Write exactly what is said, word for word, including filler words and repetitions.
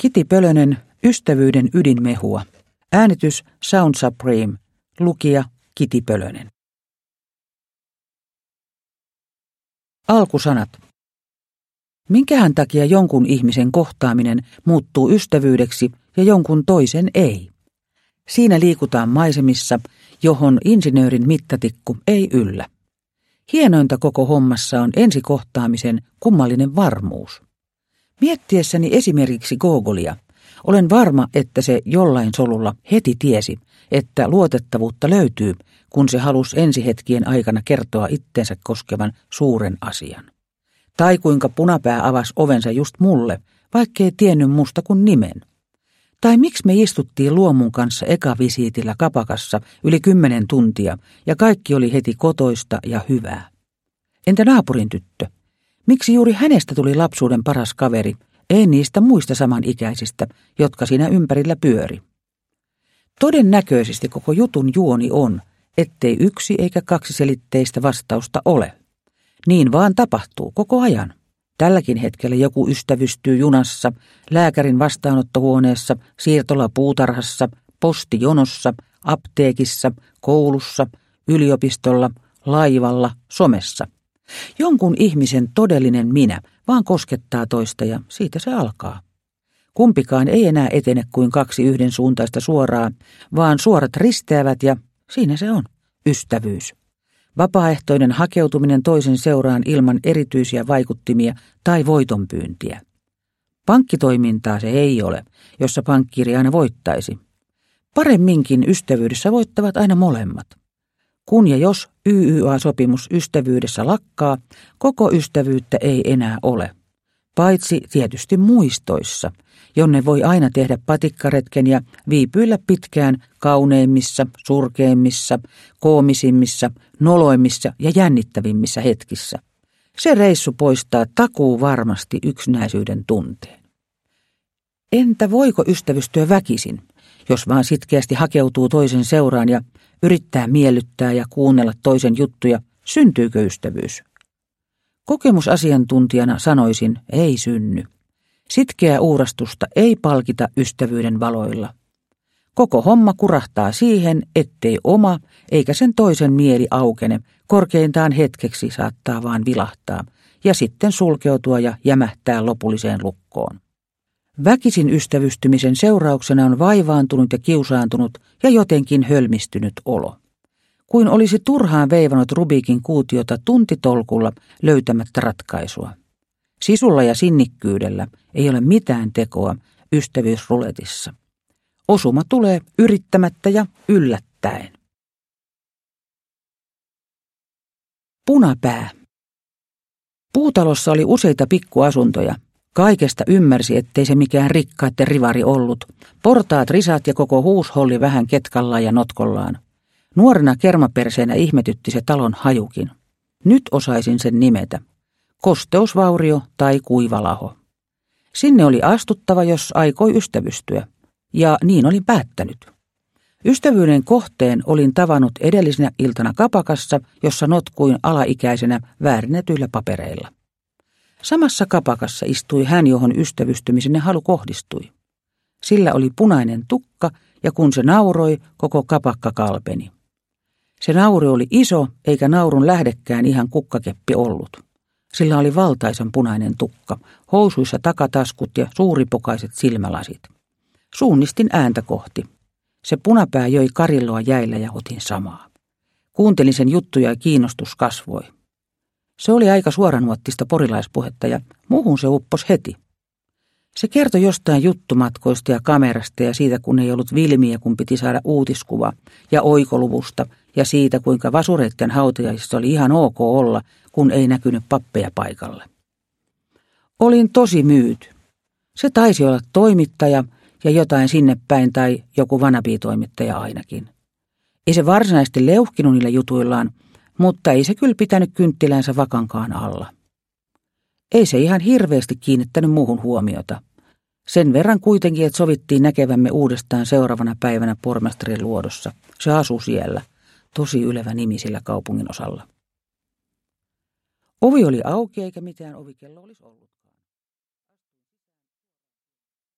Kiti Pölönen, Ystävyyden ydinmehua. Äänitys Sound Supreme. Lukija Kiti Pölönen. Alkusanat. Minkähän takia jonkun ihmisen kohtaaminen muuttuu ystävyydeksi ja jonkun toisen ei? Siinä liikutaan maisemissa, johon insinöörin mittatikku ei yllä. Hienointa koko hommassa on ensikohtaamisen kummallinen varmuus. Miettiessäni esimerkiksi Gogolia, olen varma, että se jollain solulla heti tiesi, että luotettavuutta löytyy, kun se halusi ensihetkien aikana kertoa itteensä koskevan suuren asian. Tai kuinka punapää avasi ovensa just mulle, vaikkei tiennyt musta kuin nimen. Tai miksi me istuttiin Luomun kanssa ekavisiitillä kapakassa yli kymmenen tuntia ja kaikki oli heti kotoista ja hyvää. Entä naapurin tyttö? Miksi juuri hänestä tuli lapsuuden paras kaveri, ei niistä muista samanikäisistä, jotka siinä ympärillä pyöri? Todennäköisesti koko jutun juoni on, ettei yksi eikä kaksiselitteistä vastausta ole. Niin vaan tapahtuu koko ajan. Tälläkin hetkellä joku ystävystyy junassa, lääkärin vastaanottohuoneessa, siirtolapuutarhassa, postijonossa, apteekissa, koulussa, yliopistolla, laivalla, somessa. Jonkun ihmisen todellinen minä vaan koskettaa toista ja siitä se alkaa. Kumpikaan ei enää etene kuin kaksi yhdensuuntaista suoraa, vaan suorat risteävät ja siinä se on, ystävyys. Vapaaehtoinen hakeutuminen toisen seuraan ilman erityisiä vaikuttimia tai voitonpyyntiä. Pankkitoimintaa se ei ole, jossa pankkiiri aina voittaisi. Paremminkin ystävyydessä voittavat aina molemmat. Kun ja jos Y Y A-sopimus ystävyydessä lakkaa, koko ystävyyttä ei enää ole. Paitsi tietysti muistoissa, jonne voi aina tehdä patikkaretken ja viipyillä pitkään kauneimmissa, surkeimmissa, koomisimmissa, noloimmissa ja jännittävimmissä hetkissä. Se reissu poistaa takuu varmasti yksinäisyyden tunteen. Entä voiko ystävystyä väkisin, jos vaan sitkeästi hakeutuu toisen seuraan ja yrittää miellyttää ja kuunnella toisen juttuja, syntyykö ystävyys? Kokemusasiantuntijana sanoisin, ei synny. Sitkeää uurastusta ei palkita ystävyyden valoilla. Koko homma kurahtaa siihen, ettei oma eikä sen toisen mieli aukene, korkeintaan hetkeksi saattaa vaan vilahtaa ja sitten sulkeutua ja jämähtää lopulliseen lukkoon. Väkisin ystävystymisen seurauksena on vaivaantunut ja kiusaantunut ja jotenkin hölmistynyt olo. Kuin olisi turhaan veivannut Rubikin kuutiota tuntitolkulla löytämättä ratkaisua. Sisulla ja sinnikkyydellä ei ole mitään tekoa ystävyysruletissa. Osuma tulee yrittämättä ja yllättäen. Punapää. Puutalossa oli useita pikkuasuntoja. Kaikesta ymmärsi, ettei se mikään rikkaitten rivari ollut. Portaat, risat ja koko huusholli vähän ketkallaan ja notkollaan. Nuorena kermaperseenä ihmetytti se talon hajukin. Nyt osaisin sen nimetä. Kosteusvaurio tai kuivalaho. Sinne oli astuttava, jos aikoi ystävystyä. Ja niin olin päättänyt. Ystävyyden kohteen olin tavannut edellisenä iltana kapakassa, jossa notkuin alaikäisenä väärinnetyillä papereilla. Samassa kapakassa istui hän, johon ystävystymisen halu kohdistui. Sillä oli punainen tukka ja kun se nauroi, koko kapakka kalpeni. Se nauru oli iso, eikä naurun lähdekään ihan kukkakeppi ollut. Sillä oli valtaisan punainen tukka, housuissa takataskut ja suuripokaiset silmälasit. Suunnistin ääntä kohti. Se punapää joi karilloa jäillä ja otin samaa. Kuuntelin sen juttuja ja kiinnostus kasvoi. Se oli aika suoranuottista porilaispuhetta ja muuhun se uppos heti. Se kertoi jostain juttumatkoista ja kamerasta ja siitä, kun ei ollut vilmiä, kun piti saada uutiskuva ja oikoluvusta ja siitä, kuinka vasureitten hautajaisissa oli ihan ok olla, kun ei näkynyt pappeja paikalle. Olin tosi myyty. Se taisi olla toimittaja ja jotain sinne päin tai joku wannabe-toimittaja ainakin. Ei se varsinaisesti leuhkinut niillä jutuillaan, mutta ei se kyllä pitänyt kynttilänsä vakankaan alla. Ei se ihan hirveästi kiinnittänyt muuhun huomiota. Sen verran kuitenkin, että sovittiin näkevämme uudestaan seuraavana päivänä pormestarin luodossa. Se asui siellä, tosi ylevä nimi sillä kaupungin osalla. Ovi oli auki eikä mitään ovikello olisi ollut.